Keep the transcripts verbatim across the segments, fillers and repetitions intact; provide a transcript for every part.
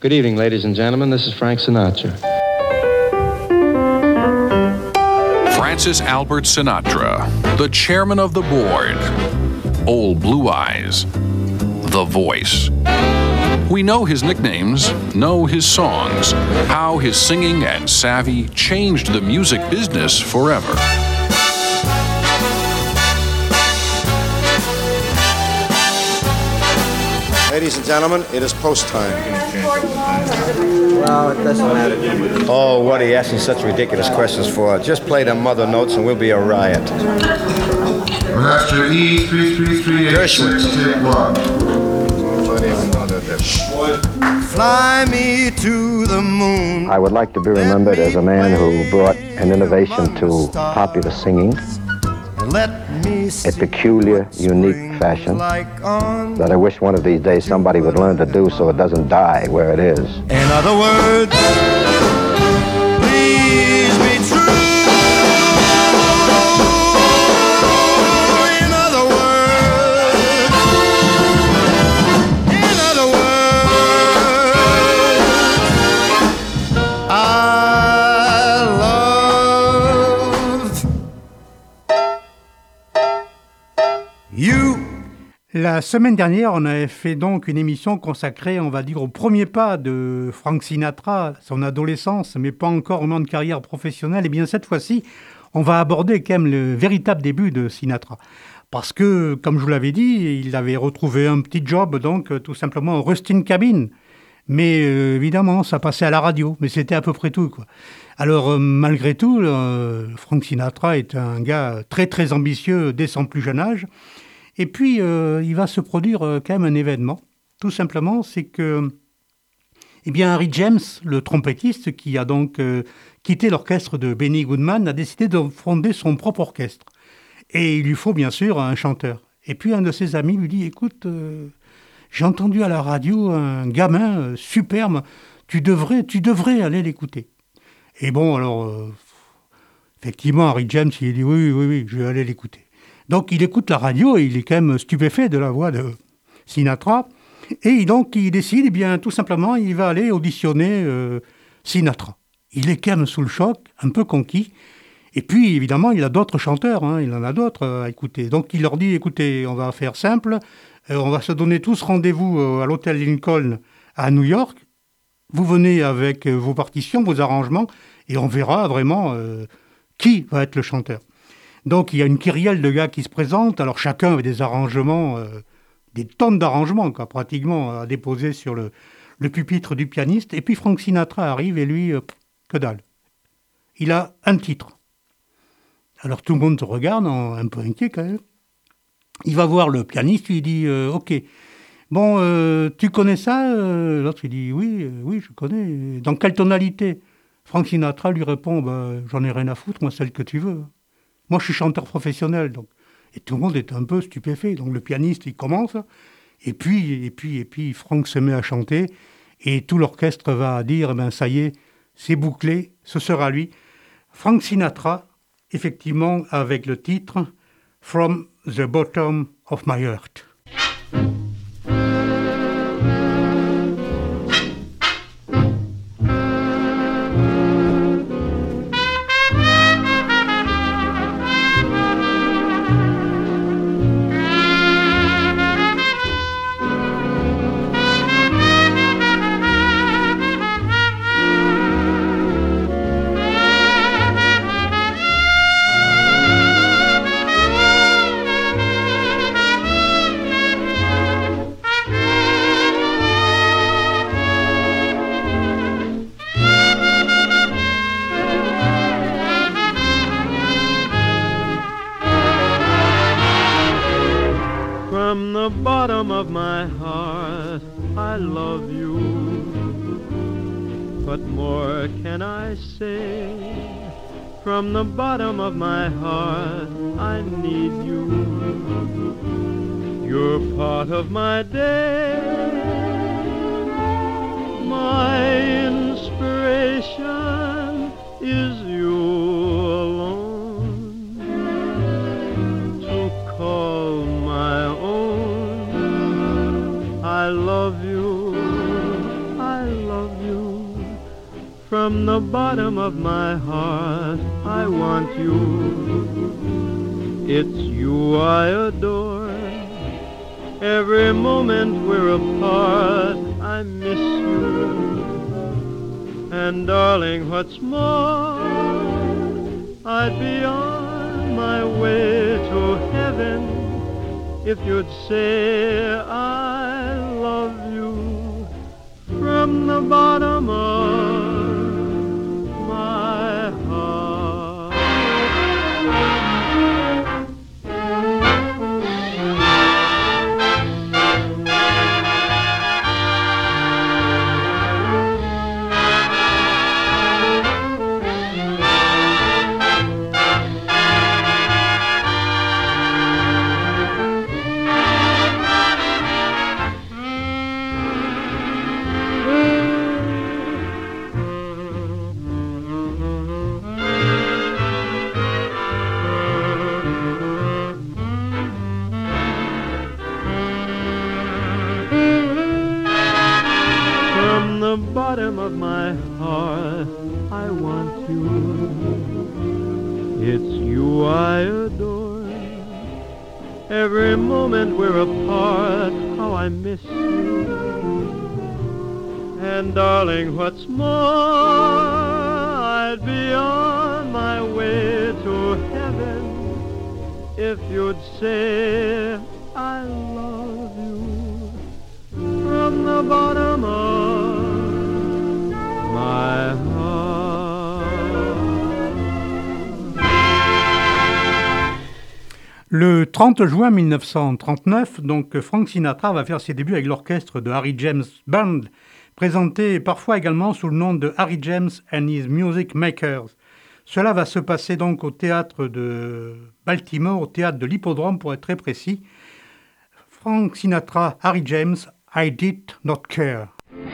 Good evening, ladies and gentlemen. This is Frank Sinatra. Francis Albert Sinatra, the chairman of the board. Old Blue Eyes, the voice. We know his nicknames, know his songs, how his singing and savvy changed the music business forever. Ladies and gentlemen, it is post time. Well, it doesn't matter. Oh, what are you asking such ridiculous questions for? Just play the mother notes and we'll be a riot. Master E three three three eight six, take one. Fly me to the moon. I would like to be remembered as a man who brought an innovation to popular singing, a peculiar, unique fashion that I wish one of these days somebody would learn to do so it doesn't die where it is. In other words, please be true. In other words, in other words, I love you. La semaine dernière, on avait fait donc une émission consacrée, on va dire, au premier pas de Frank Sinatra, son adolescence, mais pas encore vraiment de carrière professionnelle. Et bien cette fois-ci, on va aborder quand même le véritable début de Sinatra. Parce que, comme je vous l'avais dit, il avait retrouvé un petit job, donc tout simplement au Rustin Cabin. Mais euh, évidemment, ça passait à la radio, mais c'était à peu près tout, quoi. Alors, euh, malgré tout, euh, Frank Sinatra est un gars très très ambitieux dès son plus jeune âge. Et puis, euh, il va se produire euh, quand même un événement. Tout simplement, c'est que, eh bien, Harry James, le trompettiste, qui a donc euh, quitté l'orchestre de Benny Goodman, a décidé de fonder son propre orchestre. Et il lui faut bien sûr un chanteur. Et puis, un de ses amis lui dit, écoute, euh, j'ai entendu à la radio un gamin euh, superbe, tu devrais, tu devrais aller l'écouter. Et bon, alors, euh, effectivement, Harry James, il dit, oui, oui, oui, je vais aller l'écouter. Donc, il écoute la radio et il est quand même stupéfait de la voix de Sinatra. Et donc, il décide, eh bien, tout simplement, il va aller auditionner euh, Sinatra. Il est quand même sous le choc, un peu conquis. Et puis, évidemment, il a d'autres chanteurs, hein, il en a d'autres à écouter. Donc, il leur dit, écoutez, on va faire simple, euh, on va se donner tous rendez-vous euh, à l'hôtel Lincoln à New York. Vous venez avec euh, vos partitions, vos arrangements, et on verra vraiment euh, qui va être le chanteur. Donc, il y a une kyrielle de gars qui se présentent. Alors, chacun avait des arrangements, euh, des tonnes d'arrangements, quoi, pratiquement, à déposer sur le, le pupitre du pianiste. Et puis, Frank Sinatra arrive et lui, euh, que dalle. Il a un titre. Alors, tout le monde se regarde, en, un peu inquiet quand même. Il va voir le pianiste, il dit euh, « Ok, bon, euh, tu connais ça ?» L'autre, il dit « Oui, euh, oui, je connais. Dans quelle tonalité ?» Frank Sinatra lui répond bah, « J'en ai rien à foutre, moi, celle que tu veux. » Moi, je suis chanteur professionnel, donc. Et tout le monde est un peu stupéfait. Donc, le pianiste, il commence, et puis, et puis, et puis, Frank se met à chanter, et tout l'orchestre va dire, eh ben, ça y est, c'est bouclé, ce sera lui. Frank Sinatra, effectivement, avec le titre « From the Bottom of My Heart ». From the bottom of my heart, I love you. What more can I say? From the bottom of my heart, I need you. You're part of my day, my inspiration is you alone to call my own. I love you, I love From the bottom of my heart, I want you. It's you I adore. Every moment we're apart, I miss you. And darling, what's more, I'd be on my way to heaven if you'd say I love you from the bottom of my heart. The bottom of my heart, I want you. It's you I adore. Every moment we're apart, how I miss you. And darling, what's more, I'd be on my way to heaven if you'd say I love you from the bottom of my heart. Le trente juin mille neuf cent trente-neuf, donc Frank Sinatra va faire ses débuts avec l'orchestre de Harry James Band, présenté parfois également sous le nom de Harry James and His Music Makers. Cela va se passer donc au théâtre de Baltimore, au théâtre de l'Hippodrome pour être très précis. Frank Sinatra, Harry James, I Did Not Care.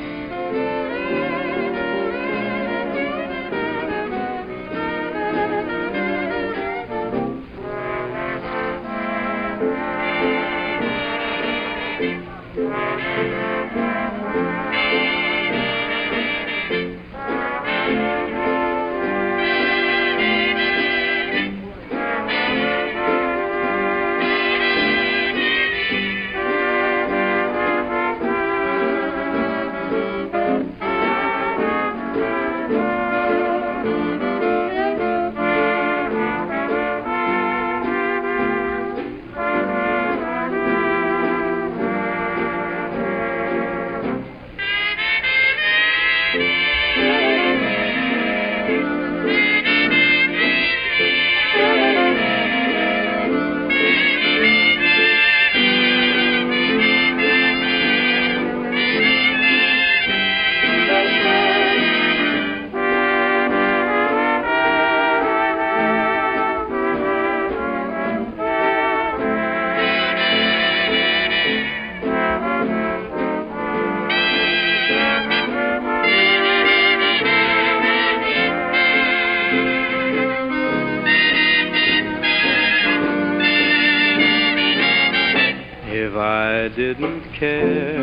Didn't care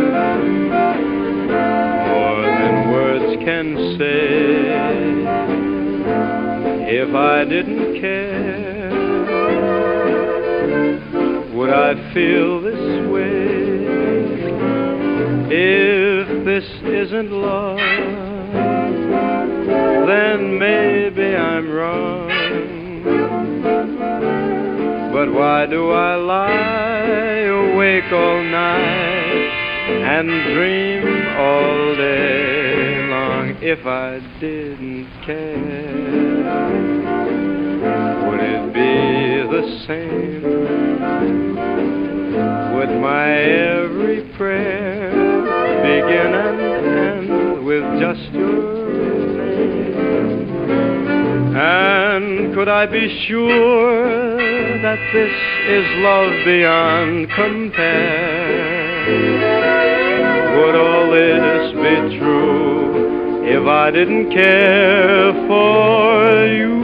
more than words can say. If I didn't care, would I feel this way? If this isn't love, then maybe I'm wrong. But why do I lie awake all night and dream all day long? If I didn't care, would it be the same? Would my every prayer begin and end with just your name? And could I be sure that this is love beyond compare? Would all this be true if I didn't care for you?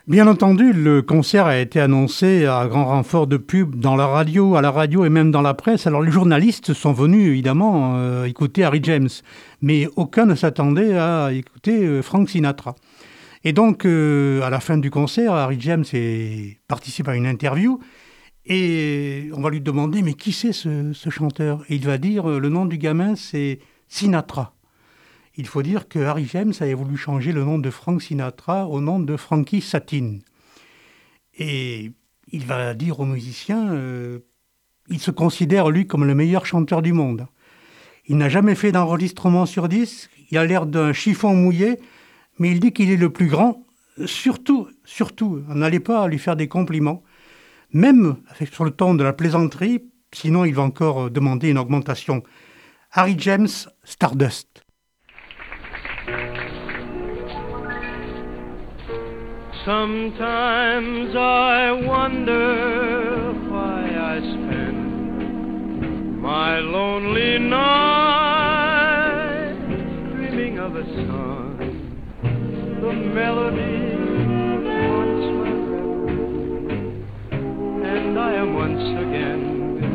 Bien entendu, le concert a été annoncé à grand renfort de pub dans la radio, à la radio et même dans la presse. Alors les journalistes sont venus évidemment euh, écouter Harry James, mais aucun ne s'attendait à écouter euh, Frank Sinatra. Et donc, euh, à la fin du concert, Harry James est... participe à une interview et on va lui demander « Mais qui c'est ce, ce chanteur ?» Et il va dire euh, « Le nom du gamin, c'est Sinatra ». Il faut dire que Harry James avait voulu changer le nom de Frank Sinatra au nom de Frankie Satin. Et il va dire aux musiciens, euh, il se considère lui comme le meilleur chanteur du monde. Il n'a jamais fait d'enregistrement sur disque, il a l'air d'un chiffon mouillé, mais il dit qu'il est le plus grand. Surtout, surtout, n'allez pas lui faire des compliments, même sur le ton de la plaisanterie, sinon il va encore demander une augmentation. Harry James, Stardust. Sometimes I wonder why I spend my lonely night dreaming of a song, the melody once my reverie, and I am once again with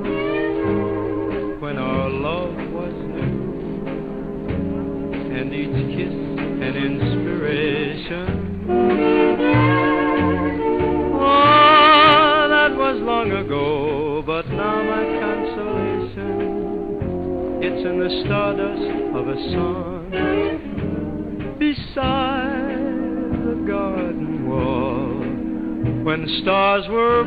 you when our love was new, and each kiss an inspiration. Oh, that was long ago, but now my consolation, it's in the stardust of a song beside the garden wall. When stars were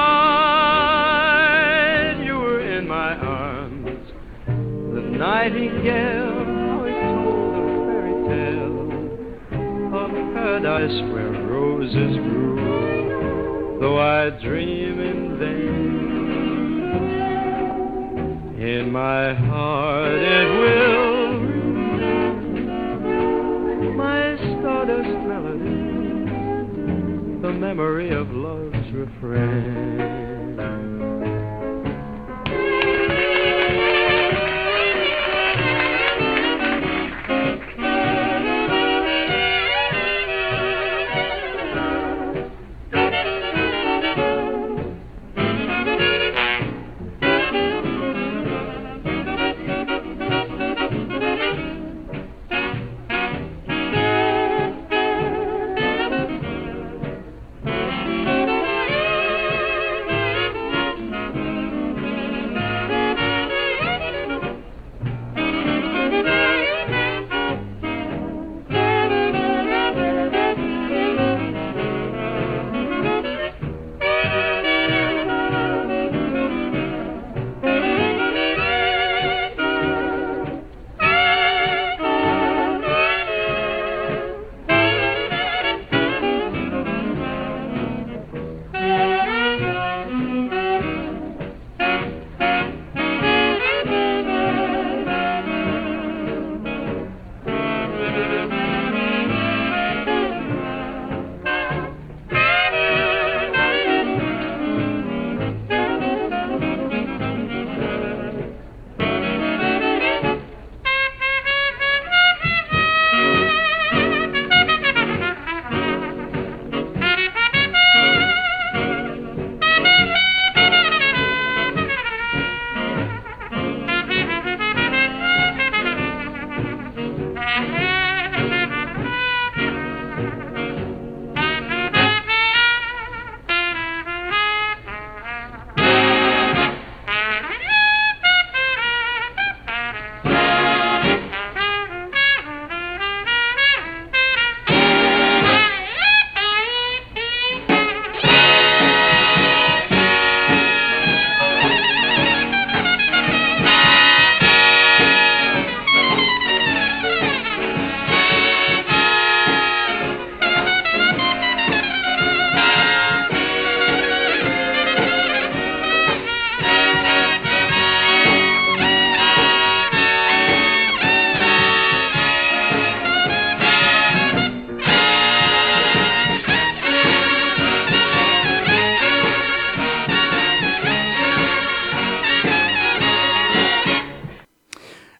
bright, you were in my arms. The nightingale, how it told a fairy tale of paradise where roses grew, though I dream in vain. In my heart it will remain, my stardust melody, the memory of love's refrain.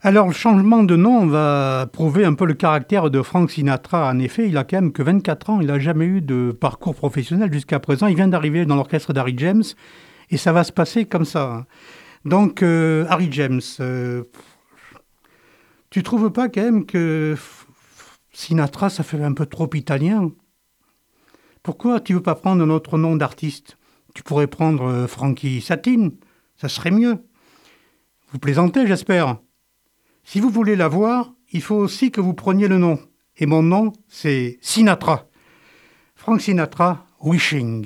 Alors, le changement de nom va prouver un peu le caractère de Frank Sinatra. En effet, il a quand même que vingt-quatre ans, il n'a jamais eu de parcours professionnel jusqu'à présent. Il vient d'arriver dans l'orchestre d'Harry James et ça va se passer comme ça. Donc, euh, Harry James, euh, tu trouves pas quand même que Sinatra, ça fait un peu trop italien? Pourquoi tu veux pas prendre un autre nom d'artiste? Tu pourrais prendre euh, Frankie Satin, ça serait mieux. Vous plaisantez, j'espère. Si vous voulez la voir, il faut aussi que vous preniez le nom. Et mon nom, c'est Sinatra. Frank Sinatra, Wishing.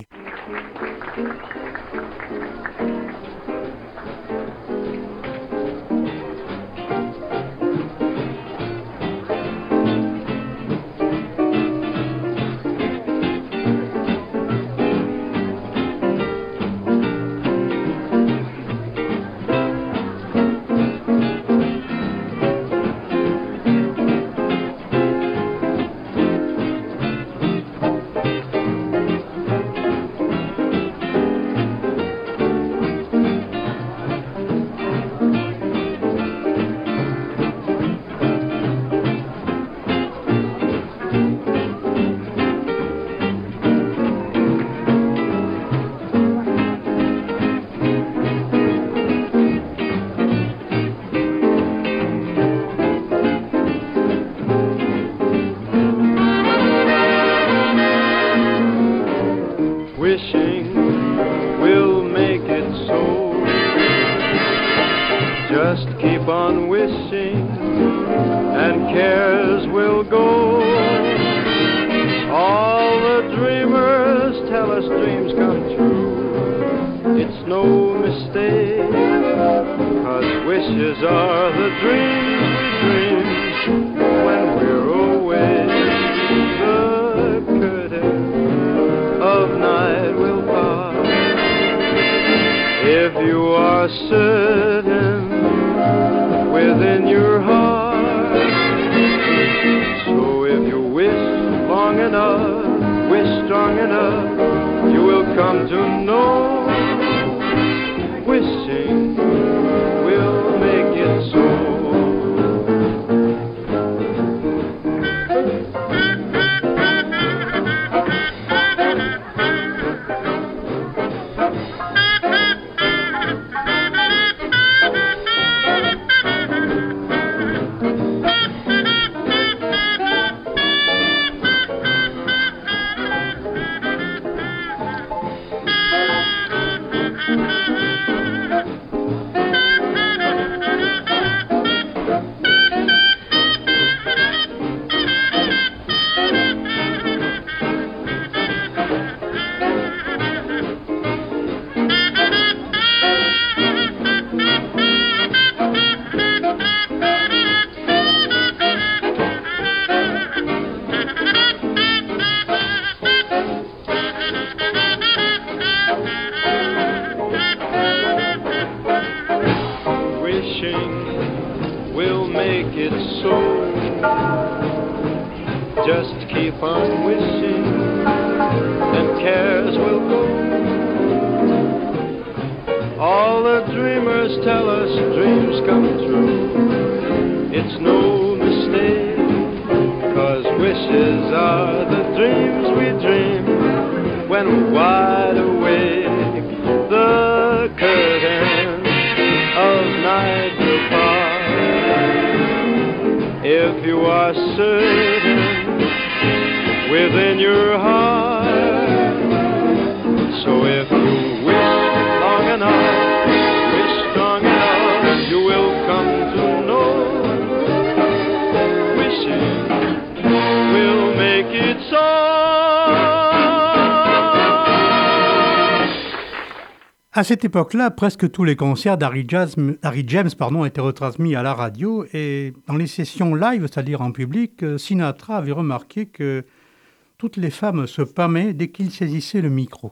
À cette époque-là, presque tous les concerts d'Harry James, Harry James pardon, étaient retransmis à la radio et dans les sessions live, c'est-à-dire en public, Sinatra avait remarqué que toutes les femmes se pâmaient dès qu'il saisissait le micro.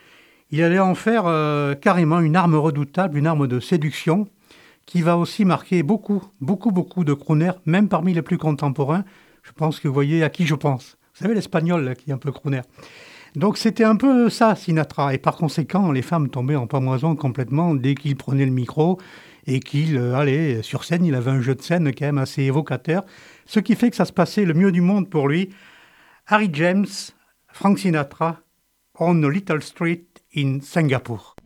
Il allait en faire euh, carrément une arme redoutable, une arme de séduction qui va aussi marquer beaucoup, beaucoup, beaucoup de crooners, même parmi les plus contemporains. Je pense que vous voyez à qui je pense. Vous savez, l'espagnol là, qui est un peu crooner. Donc c'était un peu ça, Sinatra. Et par conséquent, les femmes tombaient en pamoison complètement dès qu'il prenait le micro et qu'il euh, allait sur scène. Il avait un jeu de scène quand même assez évocateur, ce qui fait que ça se passait le mieux du monde pour lui. Harry James, Frank Sinatra, on a Little Street in Singapore.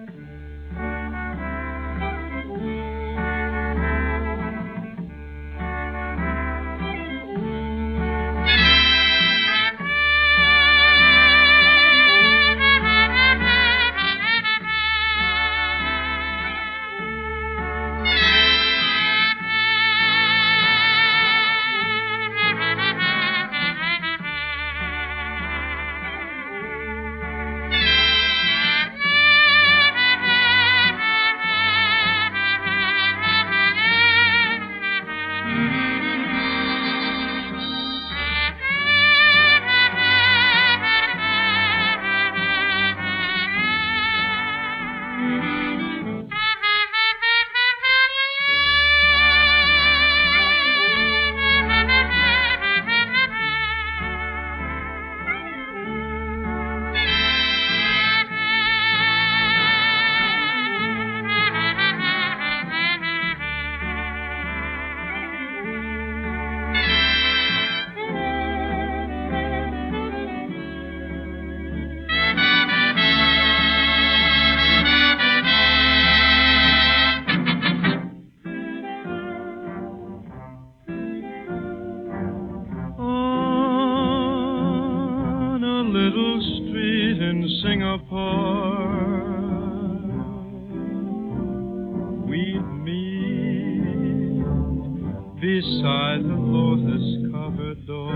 Beside the lotus-covered door,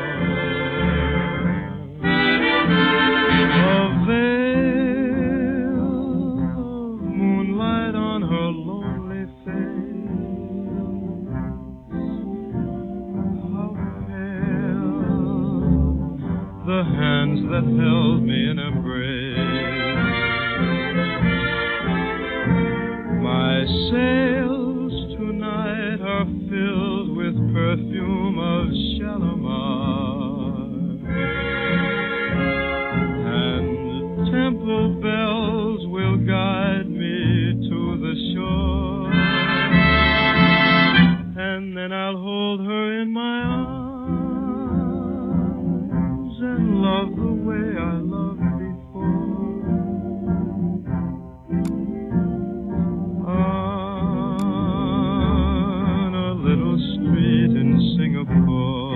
a veil of moonlight on her lonely face. How pale the hands that held me in embrace. My sails tonight are filled with perfume of Shalimar, and temple bells will guide me to the shore, and then I'll hold her in my arms and love the way I loved before. On a little street in Singapore.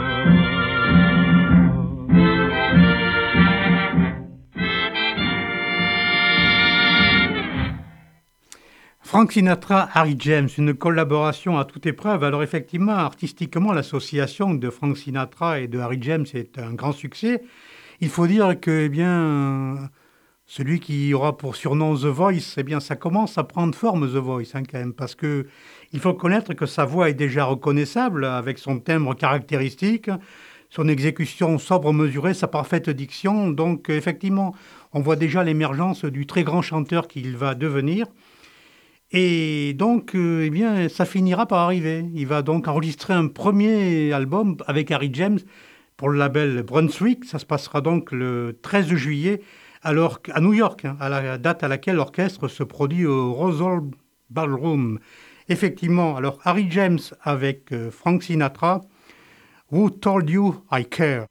Frank Sinatra, Harry James, une collaboration à toute épreuve. Alors effectivement, artistiquement, l'association de Frank Sinatra et de Harry James est un grand succès. Il faut dire que, eh bien, celui qui aura pour surnom The Voice, eh bien, ça commence à prendre forme, The Voice, hein, quand même, parce que il faut connaître que sa voix est déjà reconnaissable avec son timbre caractéristique, son exécution sobre, mesurée, sa parfaite diction. Donc, effectivement, on voit déjà l'émergence du très grand chanteur qu'il va devenir. Et donc, euh, eh bien, ça finira par arriver. Il va donc enregistrer un premier album avec Harry James pour le label Brunswick. Ça se passera donc le treize juillet alors, à New York, hein, à la date à laquelle l'orchestre se produit au Rosal Ballroom. Effectivement, alors Harry James avec euh, Frank Sinatra, Who Told You I Care?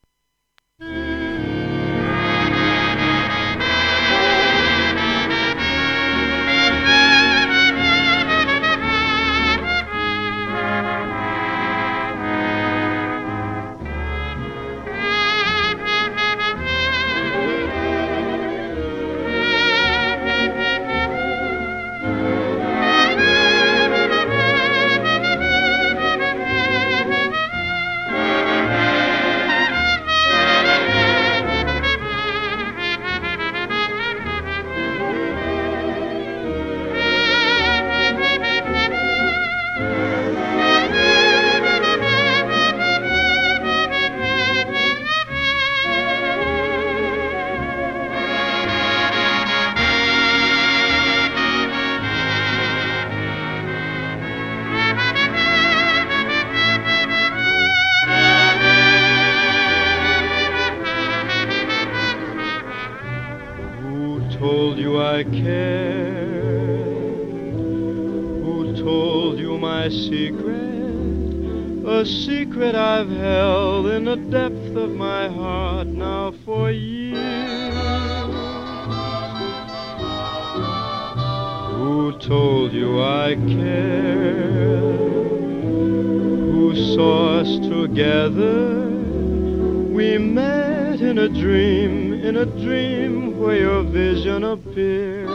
my secret, a secret I've held in the depth of my heart now for years. Who told you I care? Who saw us together? We met in a dream, in a dream where your vision appeared.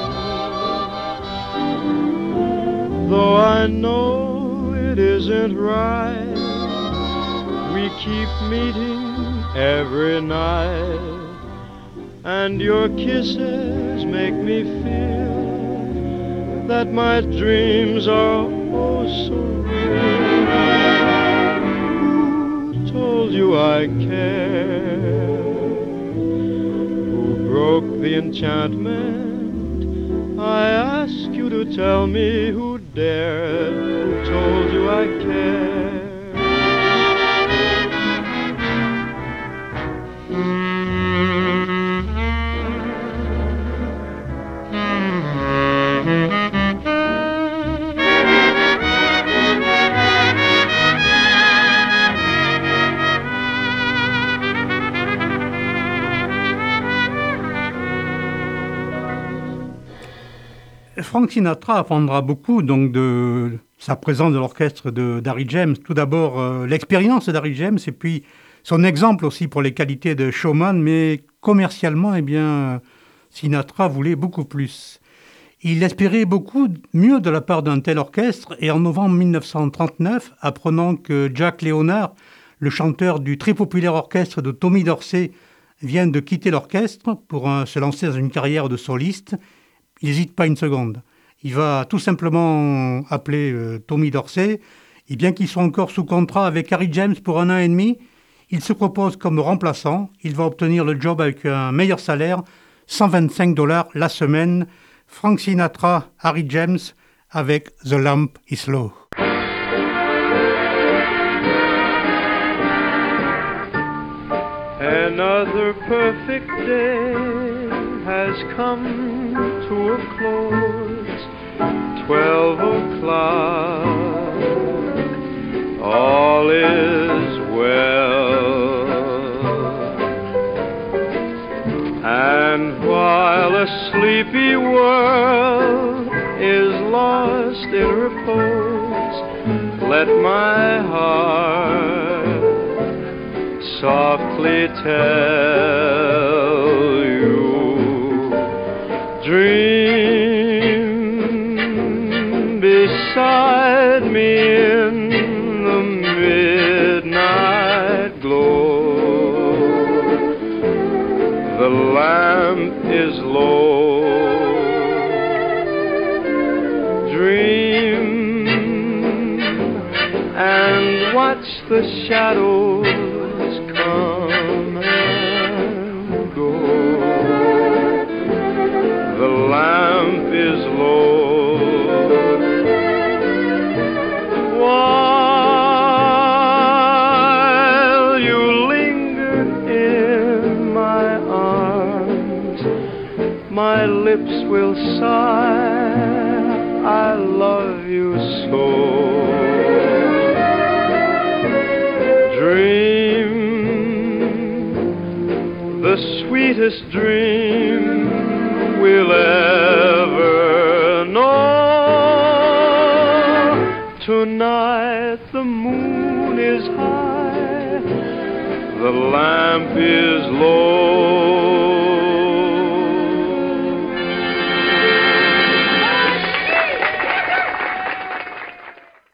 Though I know it isn't right, we keep meeting every night, and your kisses make me feel that my dreams are oh so real. Who told you I care? Who broke the enchantment? I ask you to tell me who dared, who told you I care. Frank Sinatra apprendra beaucoup donc de sa présence de l'orchestre de d'Harry James. Tout d'abord, euh, l'expérience d'Harry James et puis son exemple aussi pour les qualités de showman, mais commercialement, eh bien, Sinatra voulait beaucoup plus. Il espérait beaucoup mieux de la part d'un tel orchestre et en novembre mille neuf cent trente-neuf, apprenant que Jack Leonard, le chanteur du très populaire orchestre de Tommy Dorsey, vient de quitter l'orchestre pour un, se lancer dans une carrière de soliste, il n'hésite pas une seconde. Il va tout simplement appeler euh, Tommy Dorsey, et bien qu'il soit encore sous contrat avec Harry James pour un an et demi, il se propose comme remplaçant. Il va obtenir le job avec un meilleur salaire, cent vingt-cinq dollars la semaine. Frank Sinatra, Harry James, avec The Lamp is Low. Another perfect day has come to a close, twelve o'clock, all is well, and while a sleepy world is lost in repose, let my heart softly tell you, dream beside me in the midnight glow. The lamp is low. Dream and watch the shadows come and go. The lamp is low. While you linger in my arms, my lips will sigh, I love you so. Dream the sweetest dream we'll ever know. Tonight the moon is high, the lamp is low.